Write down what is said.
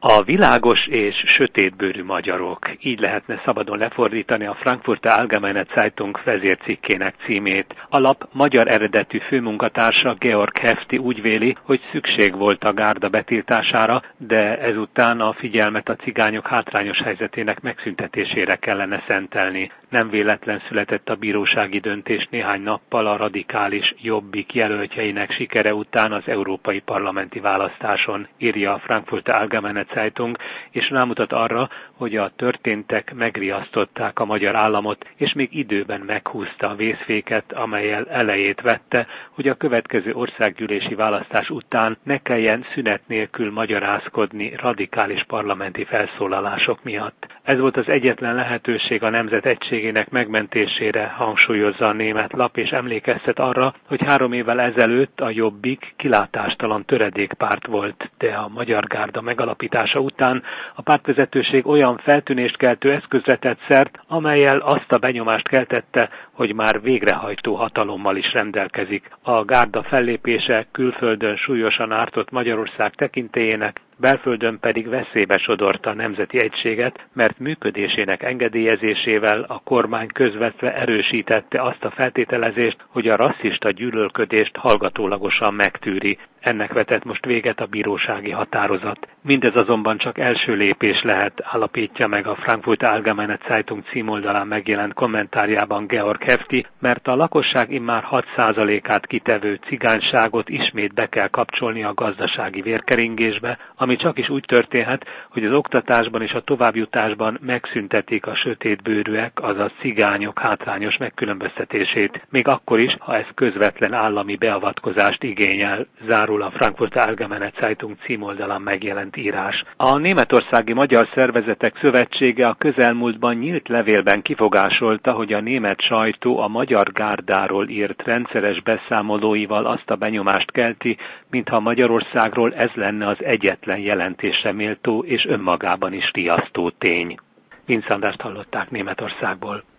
A világos és sötétbőrű magyarok, így lehetne szabadon lefordítani a Frankfurter Allgemeine Zeitung vezércikkének címét. A lap magyar eredetű főmunkatársa Georg Hefti úgy véli, hogy szükség volt a gárda betiltására, de ezután a figyelmet a cigányok hátrányos helyzetének megszüntetésére kellene szentelni. Nem véletlen született a bírósági döntés néhány nappal a radikális Jobbik jelöltjeinek sikere után az európai parlamenti választáson, írja a Frankfurter Allgemeine Zeitung, és rámutat arra, hogy a történtek megriasztották a magyar államot, és még időben meghúzta a vészféket, amellyel elejét vette, hogy a következő országgyűlési választás után ne kelljen szünet nélkül magyarázkodni radikális parlamenti felszólalások miatt. Ez volt az egyetlen lehetőség a nemzet egységének megmentésére, hangsúlyozza a német lap, és emlékeztet arra, hogy 3 évvel ezelőtt a Jobbik kilátástalan töredékpárt volt, de a magyar gárda megalapítása után a pártvezetőség olyan feltűnést keltő eszközre tett szert, amellyel azt a benyomást keltette, hogy már végrehajtó hatalommal is rendelkezik. A gárda fellépése külföldön súlyosan ártott Magyarország tekintélyének, belföldön pedig veszélybe sodorta a nemzeti egységet, mert működésének engedélyezésével a kormány közvetve erősítette azt a feltételezést, hogy a rasszista gyűlölködést hallgatólagosan megtűri. Ennek vetett most véget a bírósági határozat. Mindez azonban csak első lépés lehet, állapítja meg a Frankfurter Allgemeine Zeitung címoldalán megjelent kommentárjában Georg Hefti, mert a lakosság immár 6%-át kitevő cigányságot ismét be kell kapcsolni a gazdasági vérkeringésbe, ami csak is úgy történhet, hogy az oktatásban és a továbbjutásban megszüntetik a sötétbőrűek, azaz cigányok hátrányos megkülönböztetését, még akkor is, ha ez közvetlen állami beavatkozást igényel, zárul a Frankfurter Allgemeine Zeitung címoldalán megjelent írás. A Németországi Magyar Szervezetek Szövetsége a közelmúltban nyílt levélben kifogásolta, hogy a német sajtó a magyar gárdáról írt rendszeres beszámolóival azt a benyomást kelti, mintha Magyarországról ez lenne az egyetlen jelentésre méltó és önmagában is riasztó tény. Vince Andrást hallották Németországból.